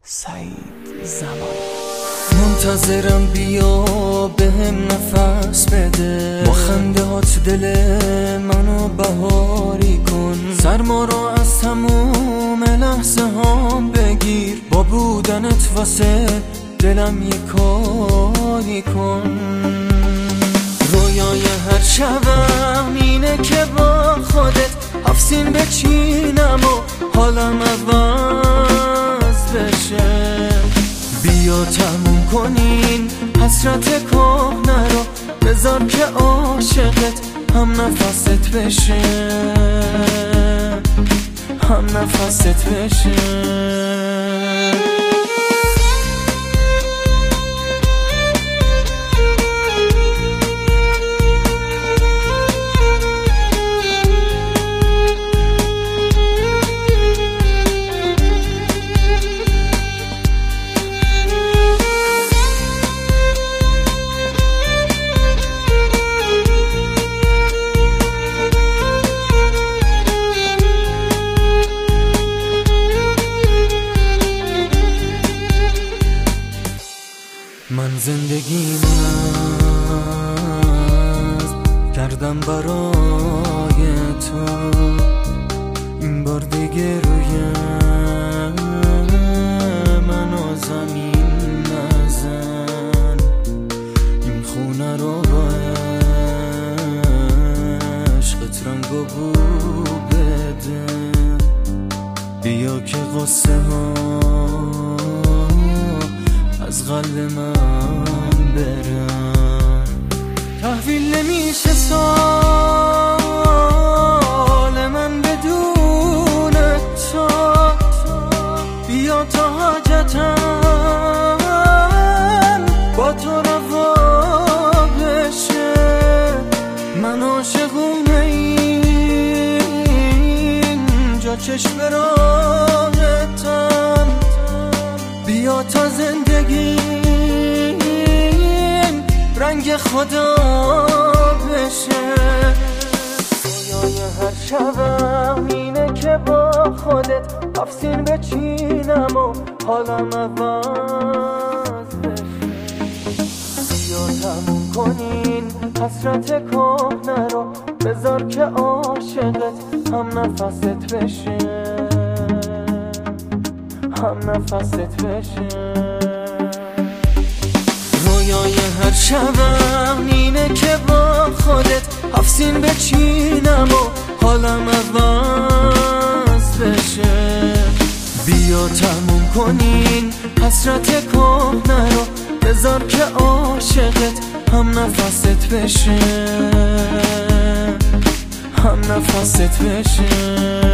سعید زمانی. منتظرم بیا بهم نفس بده، با خندهات دل منو بهاری کن، سرما رو از تموم لحظه هام بگیر، با بودنت واسه دلم یه کاری کن. رویای هر شبم اینه که با خودت افسین بچینم و حالم عوض بشه. بیا تموم کنین حسرت کهنه رو، بذار که عاشقت هم نفست بشه، هم نفست بشه. من زندگیم کردم برای تو، این بار دیگه روی منو زمین نزن، این خونه رو با عشقت رنگ و بو بده. بیا که غصه ها از قلب من برن، تحویل نمیشه سال من بدون تو. بیا تا حاجتم با تو روا بشه، من عاشقونه اینجا چشم راحتم. بیا تا زندگی رنگ خدا بشه. رویای هر شبم اینه که با خودت افسین بچینم و حالم عوض بشه. بیا تموم کنین حسرت کهنه رو، بذار که عاشقت هم نفست بشه، هم نفست بشه. رویای هر شبم اینه که با خودت افسین بچینم و حالم عوض بشه. بیا تموم کنین حسرت کهنه رو، بذار که عاشقت هم نفست بشه، هم نفست بشه.